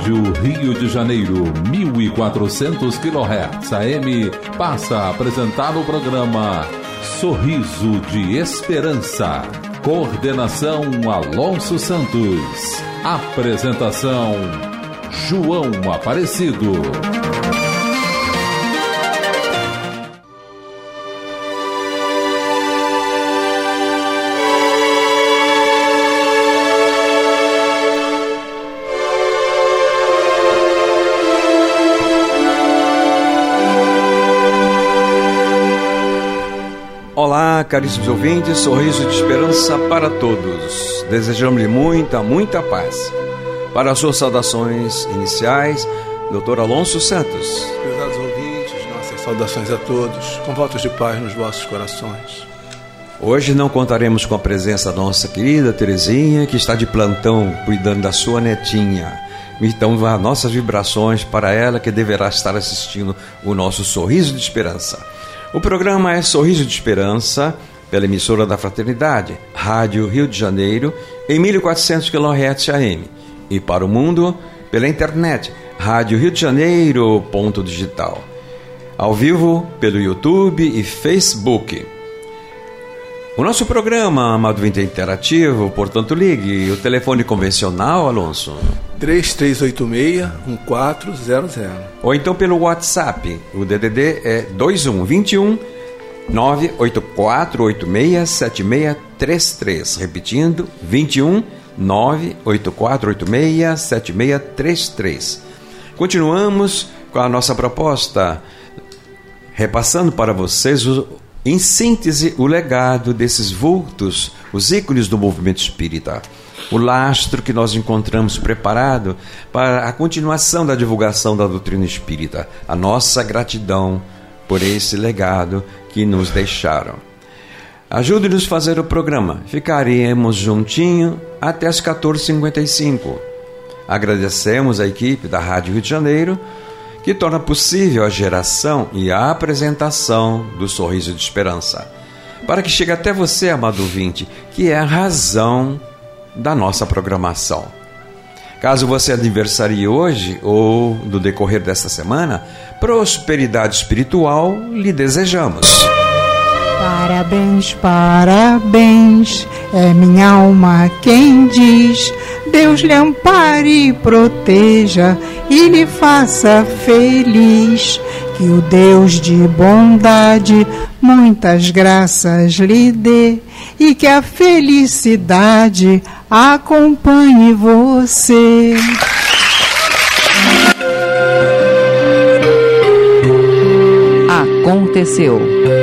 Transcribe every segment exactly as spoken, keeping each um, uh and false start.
Rádio Rio de Janeiro, mil e quatrocentos quilohertz A M, passa a apresentar o programa Sorriso de Esperança. Coordenação Alonso Santos. Apresentação João Aparecido. Olá, caríssimos ouvintes, sorriso de esperança para todos. Desejamos-lhe muita, muita paz. Para as suas saudações iniciais, doutor Alonso Santos. Prezados ouvintes, nossas saudações a todos, com votos de paz nos vossos corações. Hoje não contaremos com a presença da nossa querida Terezinha, que está de plantão cuidando da sua netinha. Então, vá nossas vibrações para ela, que deverá estar assistindo o nosso Sorriso de Esperança. O programa é Sorriso de Esperança, pela emissora da Fraternidade, Rádio Rio de Janeiro, em mil e quatrocentos quilohertz A M. E para o mundo, pela internet, Rádio Rio de Janeiro, ponto digital. Ao vivo, pelo YouTube e Facebook. O nosso programa, amado ouvinte, é interativo, portanto ligue. O telefone convencional, Alonso? três três oito seis, um quatro zero zero. Ou então pelo WhatsApp, o D D D é dois um dois um, nove oito quatro oito seis sete seis três três. Repetindo, vinte e um, nove oito quatro oito seis sete seis três três. Continuamos com a nossa proposta, repassando para vocês, o, em síntese, o legado desses vultos, os ícones do movimento espírita. O lastro que nós encontramos preparado para a continuação da divulgação da doutrina espírita. A nossa gratidão por esse legado que nos deixaram. Ajude-nos a fazer o programa. Ficaremos juntinho até as quatorze e cinquenta e cinco. Agradecemos a equipe da Rádio Rio de Janeiro, que torna possível a geração e a apresentação do Sorriso de Esperança, para que chegue até você, amado ouvinte, que é a razão da nossa programação. Caso você aniversarie hoje ou no decorrer desta semana, prosperidade espiritual lhe desejamos. Parabéns, parabéns, é minha alma quem diz. Deus lhe ampare e proteja e lhe faça feliz. Que o Deus de bondade muitas graças lhe dê e que a felicidade acompanhe você. Aconteceu.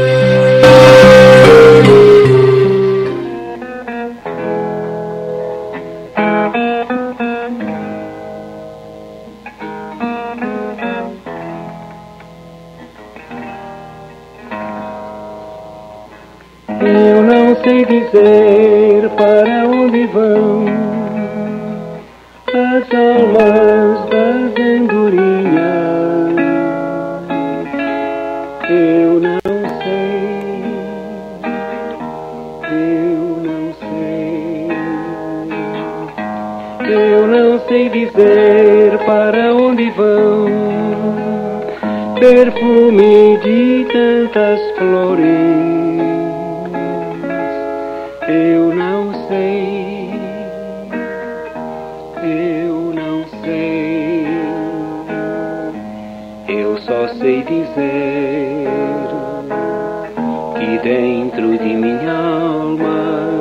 Eu não sei dizer para onde vão as almas das andorinhas. Eu não sei, eu não sei, eu não sei dizer para onde vão perfume de tantas flores. Eu não sei, eu não sei, eu só sei dizer que dentro de minha alma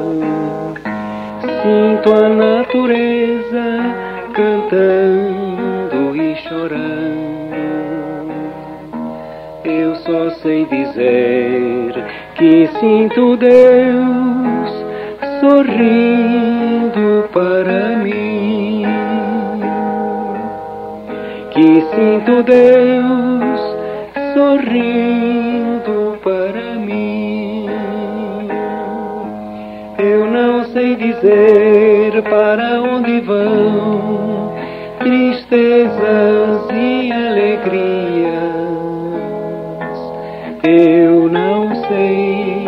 sinto a natureza cantando e chorando. Eu só sei dizer que sinto Deus sorrindo para mim, que sinto Deus sorrindo para mim. Eu não sei dizer para onde vão tristezas e alegrias. Eu não sei,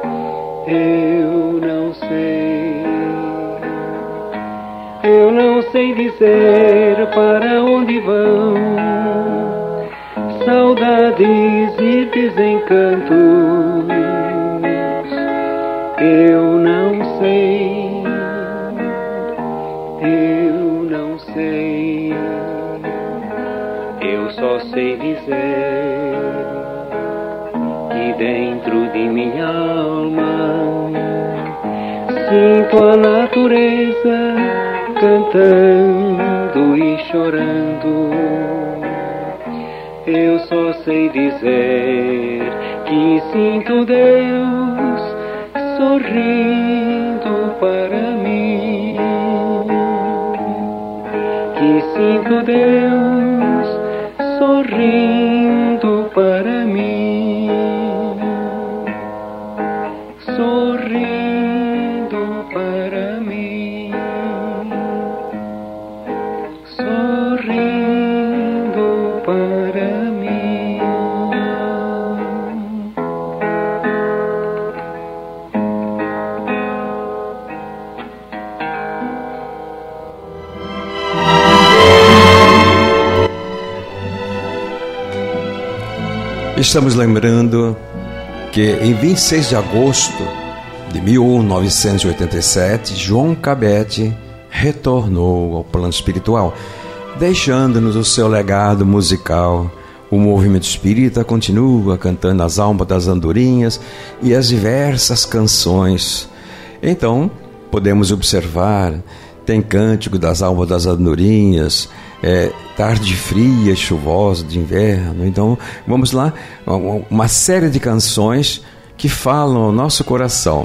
eu não sei, eu não sei dizer para onde vão saudades e desencantos. Eu não sei, eu não sei, eu só sei dizer que dentro de minha alma sinto a natureza cantando e chorando. Eu só sei dizer que sinto Deus sorrindo para mim, que sinto Deus sorrindo para mim, sorrindo para mim, sorrindo para mim. Estamos lembrando que em vinte e seis de agosto de mil novecentos e oitenta e sete, João Cabete retornou ao plano espiritual, deixando-nos o seu legado musical. O movimento espírita continua cantando as almas das andorinhas e as diversas canções. Então, podemos observar, tem cântico das almas das andorinhas, é, tarde fria e chuvosa de inverno. Então, vamos lá, uma série de canções que falam ao nosso coração.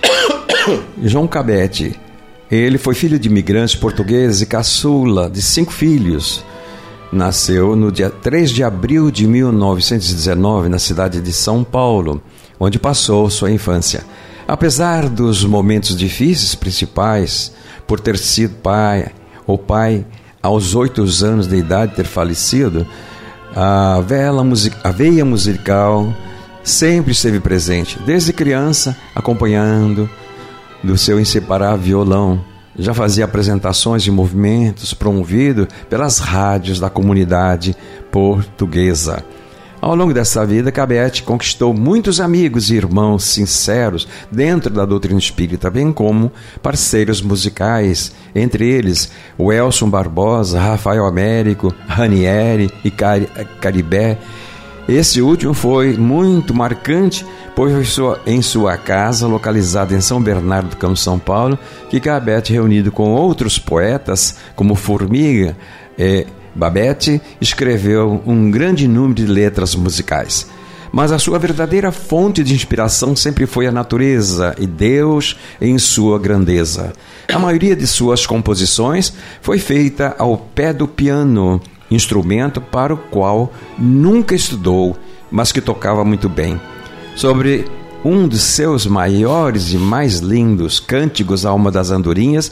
João Cabete, ele foi filho de imigrantes portugueses e caçula de cinco filhos. Nasceu no dia três de abril de mil novecentos e dezenove, na cidade de São Paulo, onde passou sua infância. Apesar dos momentos difíceis principais, por ter sido pai, ou pai aos oito anos de idade ter falecido, a, vela, a veia musical sempre esteve presente, desde criança, acompanhando do seu inseparável violão. Já fazia apresentações de movimentos promovido pelas rádios da comunidade portuguesa. Ao longo dessa vida, Cabete conquistou muitos amigos e irmãos sinceros dentro da doutrina espírita, bem como parceiros musicais, entre eles o Elson Barbosa, Rafael Américo, Ranieri e Cari- Caribé. Esse último foi muito marcante, pois foi sua, em sua casa, localizada em São Bernardo do Campo, São Paulo, que Cabete, reunido com outros poetas, como Formiga e Babete, escreveu um grande número de letras musicais. Mas a sua verdadeira fonte de inspiração sempre foi a natureza e Deus em sua grandeza. A maioria de suas composições foi feita ao pé do piano, instrumento para o qual nunca estudou, mas que tocava muito bem. Sobre um dos seus maiores e mais lindos cânticos, Alma das Andorinhas,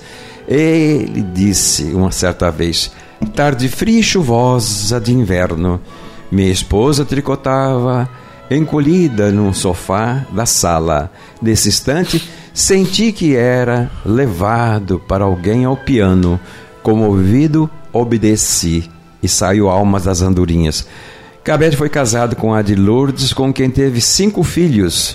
ele disse uma certa vez: tarde fria e chuvosa de inverno, minha esposa tricotava encolhida num sofá da sala. Nesse instante, senti que era levado para alguém ao piano. Comovido, obedeci e saiu Almas das Andorinhas. Cabete foi casado com a de Lourdes, com quem teve cinco filhos.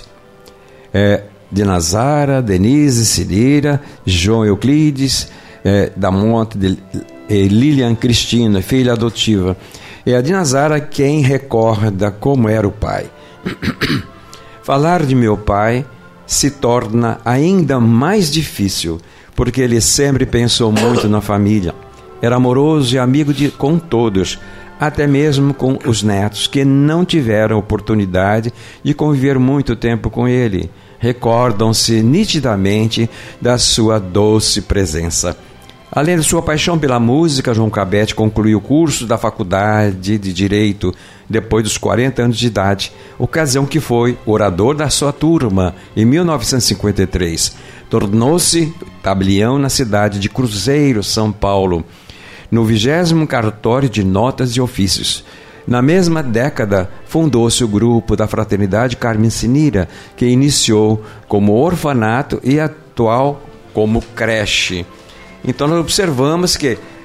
É, de Nazara, Denise, Cirira, João Euclides, é, da Monte de e Lilian Cristina, filha adotiva. É a de Nazara quem recorda como era o pai. Falar de meu pai se torna ainda mais difícil, porque ele sempre pensou muito na família. Era amoroso e amigo de, com todos, até mesmo com os netos, que não tiveram oportunidade de conviver muito tempo com ele. Recordam-se nitidamente da sua doce presença. Além de sua paixão pela música, João Cabete concluiu o curso da Faculdade de Direito depois dos quarenta anos de idade, ocasião que foi orador da sua turma em mil novecentos e cinquenta e três. Tornou-se tabelião na cidade de Cruzeiro, São Paulo, no vigésimo cartório de notas e ofícios. Na mesma década, fundou-se o grupo da Fraternidade Carmen Sinira, que iniciou como orfanato e atual como creche. Então nós observamos que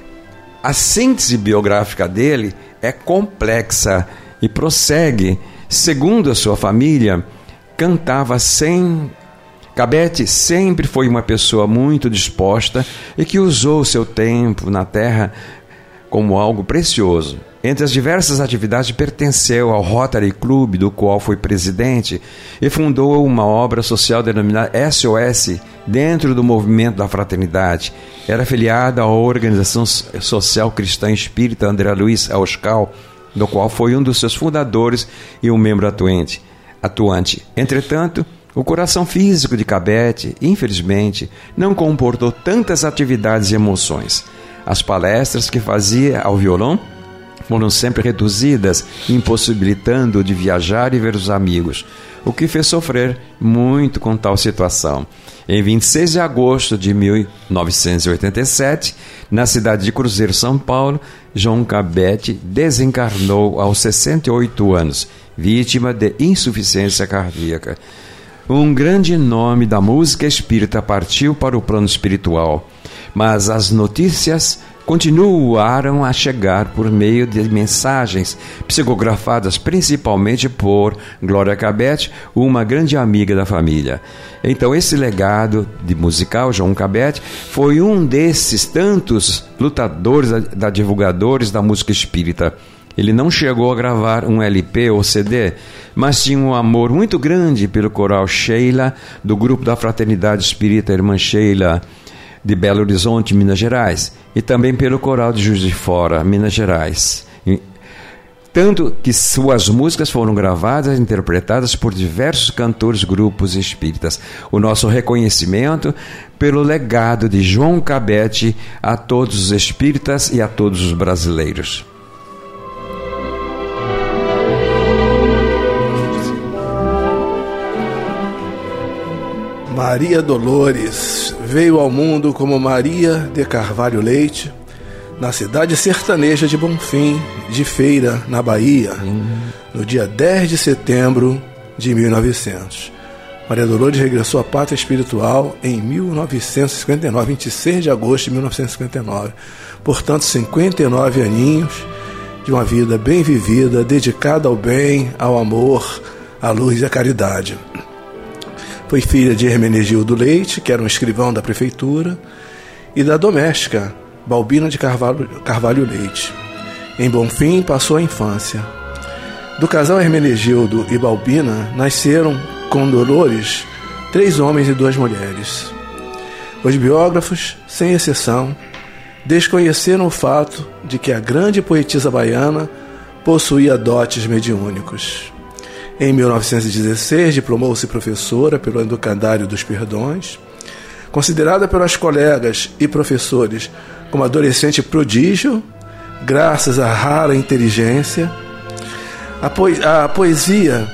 A síntese biográfica dele é complexa e prossegue. Segundo a sua família, cantava sem... Cabete sempre foi uma pessoa muito disposta e que usou seu tempo na terra como algo precioso. Entre as diversas atividades, pertenceu ao Rotary Club, do qual foi presidente, e fundou uma obra social denominada S O S, dentro do movimento da fraternidade. Era afiliado à Organização Social Cristã Espírita André Luiz Auscal, do qual foi um dos seus fundadores e um membro atuante. atuante. Entretanto, o coração físico de Cabete, infelizmente, não comportou tantas atividades e emoções. As palestras que fazia ao violão foram sempre reduzidas, impossibilitando-o de viajar e ver os amigos, o que fez sofrer muito com tal situação. Em vinte e seis de agosto de mil novecentos e oitenta e sete, na cidade de Cruzeiro, São Paulo, João Cabete desencarnou aos sessenta e oito anos, vítima de insuficiência cardíaca. Um grande nome da música espírita partiu para o plano espiritual, mas as notícias continuaram a chegar por meio de mensagens psicografadas principalmente por Glória Cabete, uma grande amiga da família. Então esse legado de musical, João Cabete, foi um desses tantos lutadores, da, da divulgadores da música espírita. Ele não chegou a gravar um L P ou C D, mas tinha um amor muito grande pelo coral Sheila, do grupo da Fraternidade Espírita Irmã Sheila, de Belo Horizonte, Minas Gerais, e também pelo coral de Juiz de Fora, Minas Gerais. Tanto que suas músicas foram gravadas e interpretadas por diversos cantores, grupos espíritas. O nosso reconhecimento pelo legado de João Cabete a todos os espíritas e a todos os brasileiros. Maria Dolores veio ao mundo como Maria de Carvalho Leite, na cidade sertaneja de Bonfim, de Feira, na Bahia, hum. no dia dez de setembro de mil e novecentos. Maria Dolores regressou à pátria espiritual em mil novecentos e cinquenta e nove, vinte e seis de agosto de mil novecentos e cinquenta e nove. Portanto, cinquenta e nove aninhos de uma vida bem vivida, dedicada ao bem, ao amor, à luz e à caridade. Foi filha de Hermenegildo Leite, que era um escrivão da prefeitura, e da doméstica Balbina de Carvalho, Carvalho Leite. Em Bonfim passou a infância. Do casal Hermenegildo e Balbina nasceram, com Dolores, três homens e duas mulheres. Os biógrafos, sem exceção, desconheceram o fato de que a grande poetisa baiana possuía dotes mediúnicos. Em mil novecentos e dezesseis, diplomou-se professora pelo Educandário dos Perdões, considerada pelos colegas e professores como adolescente prodígio, graças à rara inteligência. A, poe- a poesia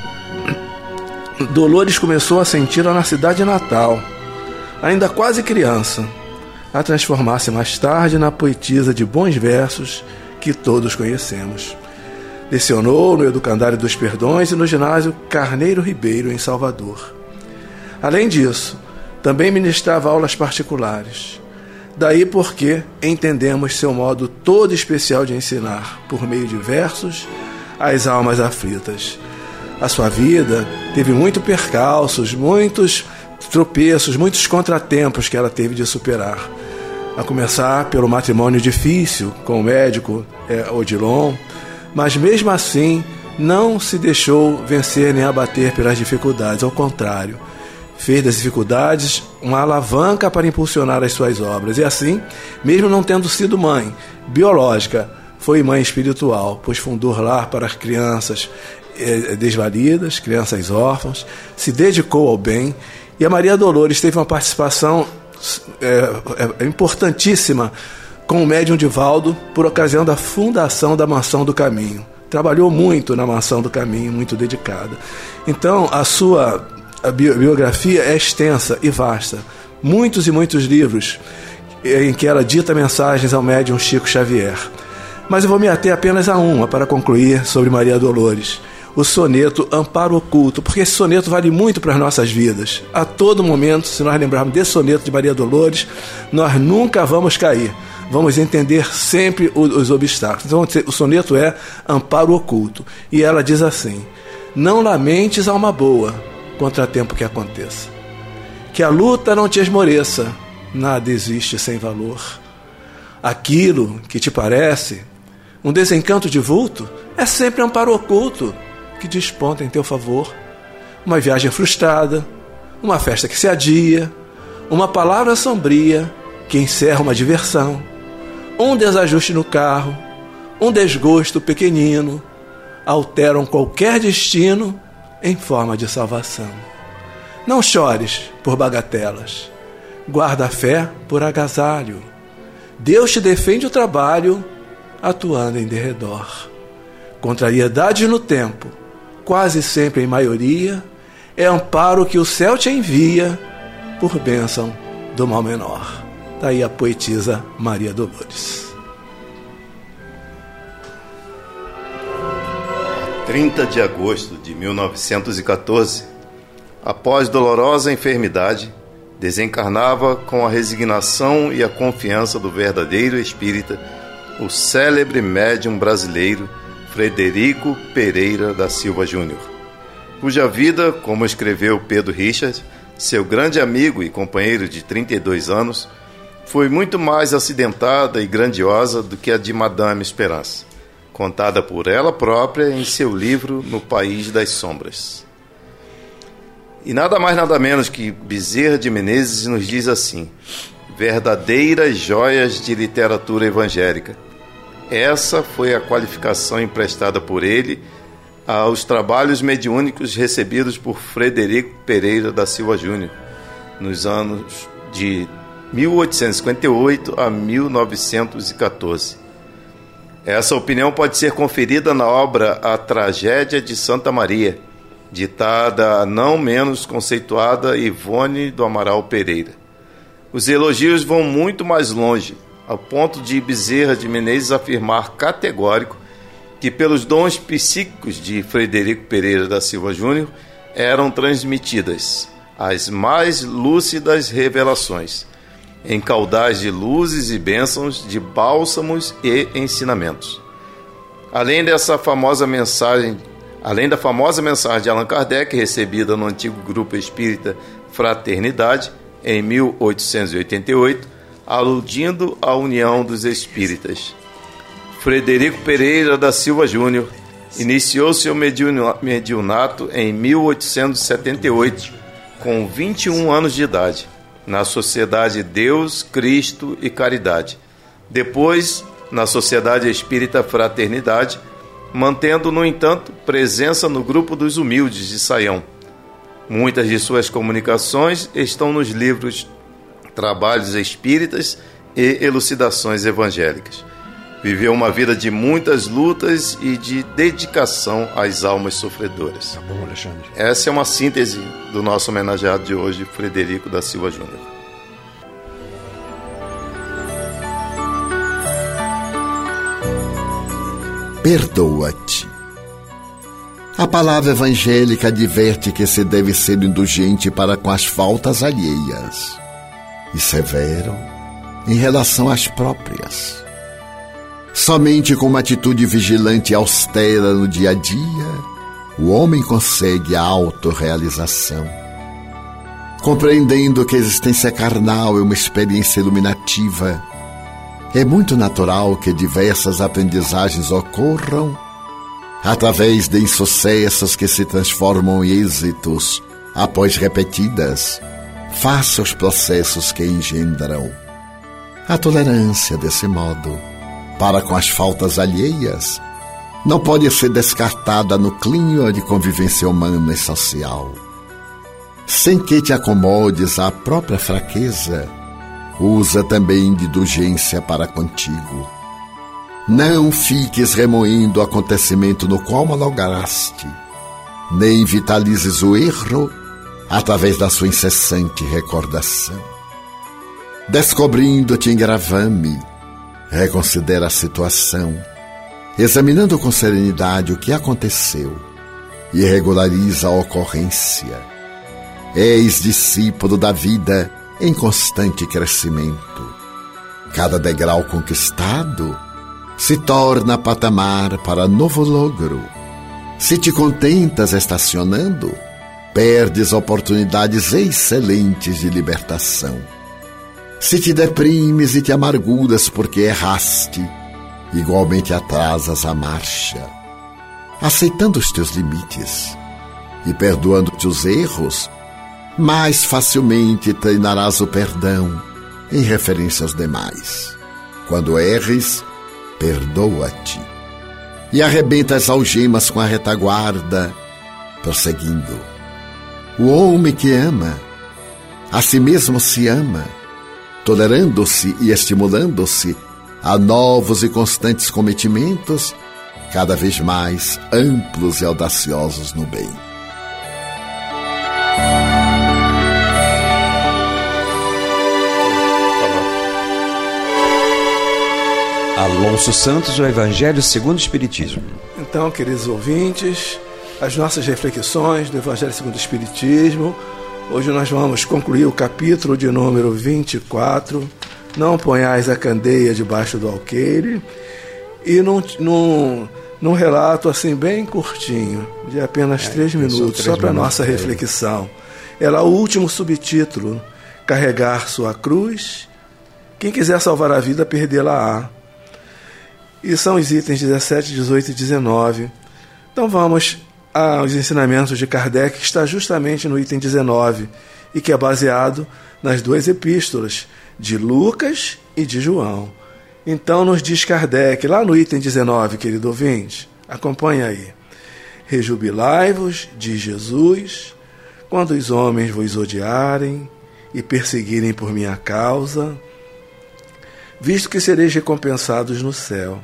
Dolores começou a senti-la na cidade natal, ainda quase criança, a transformar-se mais tarde na poetisa de bons versos que todos conhecemos. Lecionou no Educandário dos Perdões e no ginásio Carneiro Ribeiro, em Salvador. Além disso, também ministrava aulas particulares. Daí porque entendemos seu modo todo especial de ensinar, por meio de versos, às almas aflitas. A sua vida teve muitos percalços, muitos tropeços, muitos contratempos que ela teve de superar. A começar pelo matrimônio difícil com o médico é, Odilon, mas mesmo assim não se deixou vencer nem abater pelas dificuldades, ao contrário, fez das dificuldades uma alavanca para impulsionar as suas obras, e assim, mesmo não tendo sido mãe biológica, foi mãe espiritual, pois fundou lar para as crianças eh, desvalidas, crianças órfãs, se dedicou ao bem, e a Maria Dolores teve uma participação eh, eh, importantíssima com o médium Divaldo, por ocasião da fundação da Mansão do Caminho. Trabalhou muito na Mansão do Caminho, muito dedicada. Então, a sua a biografia é extensa e vasta. Muitos e muitos livros em que ela dita mensagens ao médium Chico Xavier. Mas eu vou me ater apenas a uma para concluir sobre Maria Dolores. O soneto Amparo Oculto, porque esse soneto vale muito para as nossas vidas. A todo momento, se nós lembrarmos desse soneto de Maria Dolores, nós nunca vamos cair. vamos entender sempre os obstáculos. Então, o soneto é amparo oculto. E ela diz assim: não lamentes alma boa, contratempo que aconteça. Que a luta não te esmoreça, nada existe sem valor. Aquilo que te parece um desencanto de vulto é sempre amparo oculto que desponta em teu favor. Uma viagem frustrada, uma festa que se adia, uma palavra sombria que encerra uma diversão, um desajuste no carro, um desgosto pequenino, alteram qualquer destino em forma de salvação. Não chores por bagatelas, guarda a fé por agasalho. Deus te defende o trabalho, atuando em derredor. Contrariedades no tempo, quase sempre em maioria, é amparo que o céu te envia por bênção do mal menor. Daí a poetisa Maria Dolores. trinta de agosto de mil novecentos e catorze, após dolorosa enfermidade, desencarnava com a resignação e a confiança do verdadeiro espírita o célebre médium brasileiro Frederico Pereira da Silva Júnior, cuja vida, como escreveu Pedro Richard, seu grande amigo e companheiro de trinta e dois anos, foi muito mais acidentada e grandiosa do que a de Madame Esperança, contada por ela própria em seu livro No País das Sombras. E nada mais nada menos que Bezerra de Menezes nos diz assim: verdadeiras joias de literatura evangélica. Essa foi a qualificação emprestada por ele aos trabalhos mediúnicos recebidos por Frederico Pereira da Silva Júnior nos anos de mil oitocentos e cinquenta e oito a mil novecentos e catorze. Essa opinião pode ser conferida na obra A Tragédia de Santa Maria, ditada a não menos conceituada Ivone do Amaral Pereira. Os elogios vão muito mais longe, ao ponto de Bezerra de Menezes afirmar categórico que pelos dons psíquicos de Frederico Pereira da Silva Júnior eram transmitidas as mais lúcidas revelações, em caudais de luzes e bênçãos, de bálsamos e ensinamentos. Além dessa famosa mensagem, além da famosa mensagem de Allan Kardec, recebida no antigo grupo espírita Fraternidade, em mil oitocentos e oitenta e oito, aludindo à união dos espíritas. Frederico Pereira da Silva Júnior iniciou seu mediunato em mil oitocentos e setenta e oito, com vinte e um anos de idade, na Sociedade Deus, Cristo e Caridade. Depois, na Sociedade Espírita Fraternidade, mantendo, no entanto, presença no Grupo dos Humildes de Saião. Muitas de suas comunicações estão nos livros Trabalhos Espíritas e Elucidações Evangélicas. Viveu uma vida de muitas lutas e de dedicação às almas sofredoras. Tá bom, Alexandre. Essa é uma síntese do nosso homenageado de hoje, Frederico da Silva Júnior. Perdoa-te. A palavra evangélica adverte que se deve ser indulgente para com as faltas alheias e severo em relação às próprias. Somente com uma atitude vigilante e austera no dia a dia, o homem consegue a autorrealização. Compreendendo que a existência carnal é uma experiência iluminativa, é muito natural que diversas aprendizagens ocorram através de insucessos que se transformam em êxitos após repetidas, face aos processos que engendram. A tolerância, desse modo, para com as faltas alheias, não pode ser descartada no clima de convivência humana e social. Sem que te acomodes à própria fraqueza, usa também de indulgência para contigo. Não fiques remoendo o acontecimento no qual malograste, nem vitalizes o erro através da sua incessante recordação. Descobrindo-te em gravame, reconsidera a situação, examinando com serenidade o que aconteceu e regulariza a ocorrência. És discípulo da vida em constante crescimento. Cada degrau conquistado se torna patamar para novo logro. Se te contentas estacionando, perdes oportunidades excelentes de libertação. Se te deprimes e te amarguras porque erraste, igualmente atrasas a marcha. Aceitando os teus limites e perdoando-te os erros, mais facilmente treinarás o perdão em referência aos demais. Quando erres, perdoa-te e arrebenta as algemas com a retaguarda, prosseguindo. O homem que ama, a si mesmo se ama, tolerando-se e estimulando-se a novos e constantes cometimentos, cada vez mais amplos e audaciosos no bem. Alonso Santos, o Evangelho segundo o Espiritismo. Então, queridos ouvintes, as nossas reflexões do Evangelho segundo o Espiritismo. Hoje nós vamos concluir o capítulo de número vinte e quatro, Não ponhais a candeia debaixo do alqueire, e num, num, num relato assim bem curtinho, de apenas é, três minutos, só para nossa reflexão. É lá o último subtítulo, Carregar sua cruz, quem quiser salvar a vida, perdê-la-á. E são os itens dezessete, dezoito e dezenove. Então vamos aos ensinamentos de Kardec, que está justamente no item dezenove, e que é baseado nas duas epístolas, de Lucas e de João. Então nos diz Kardec, lá no item dezenove, querido ouvinte, acompanha aí. Rejubilai-vos, diz Jesus, quando os homens vos odiarem e perseguirem por minha causa, visto que sereis recompensados no céu.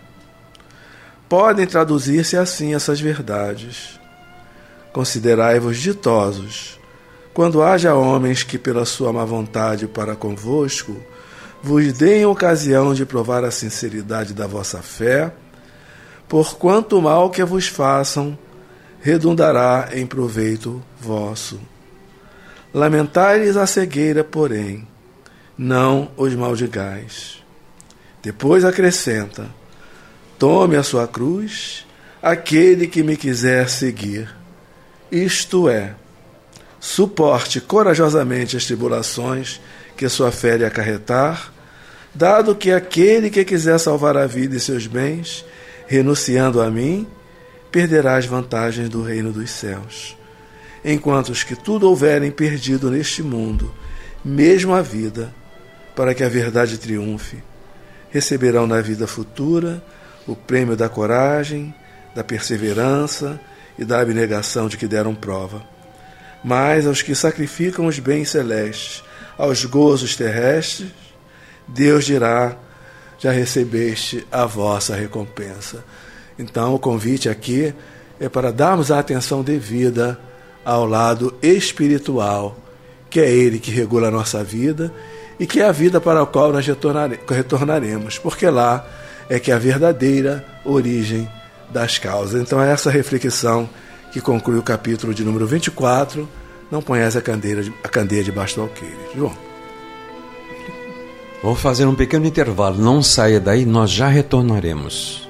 Podem traduzir-se assim essas verdades. Considerai-vos ditosos, quando haja homens que, pela sua má vontade para convosco, vos deem ocasião de provar a sinceridade da vossa fé, por quanto mal que vos façam, redundará em proveito vosso. Lamentai-lhes a cegueira, porém, não os maldigais. Depois acrescenta, tome a sua cruz, aquele que me quiser seguir, isto é, suporte corajosamente as tribulações que sua fé lhe acarretar, dado que aquele que quiser salvar a vida e seus bens, renunciando a mim, perderá as vantagens do reino dos céus. Enquanto os que tudo houverem perdido neste mundo, mesmo a vida, para que a verdade triunfe, receberão na vida futura o prêmio da coragem, da perseverança e da abnegação de que deram prova. Mas aos que sacrificam os bens celestes aos gozos terrestres, Deus dirá, já recebeste a vossa recompensa. Então o convite aqui é para darmos a atenção devida ao lado espiritual, que é Ele que regula a nossa vida e que é a vida para a qual nós retornaremos, porque lá é que é a verdadeira origem das causas. Então é essa reflexão que conclui o capítulo de número vinte e quatro, Não ponhais a candeia, a candeia debaixo do alqueire. João. Vou fazer um pequeno intervalo, não saia daí, nós já retornaremos.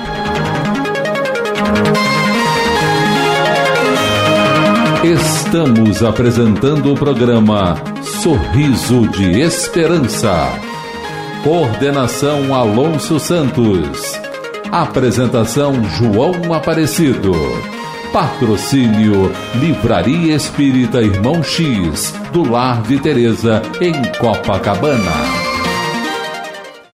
Estamos apresentando o programa Sorriso de Esperança. Coordenação Alonso Santos. Apresentação João Aparecido. Patrocínio Livraria Espírita Irmão X, do Lar de Teresa, em Copacabana.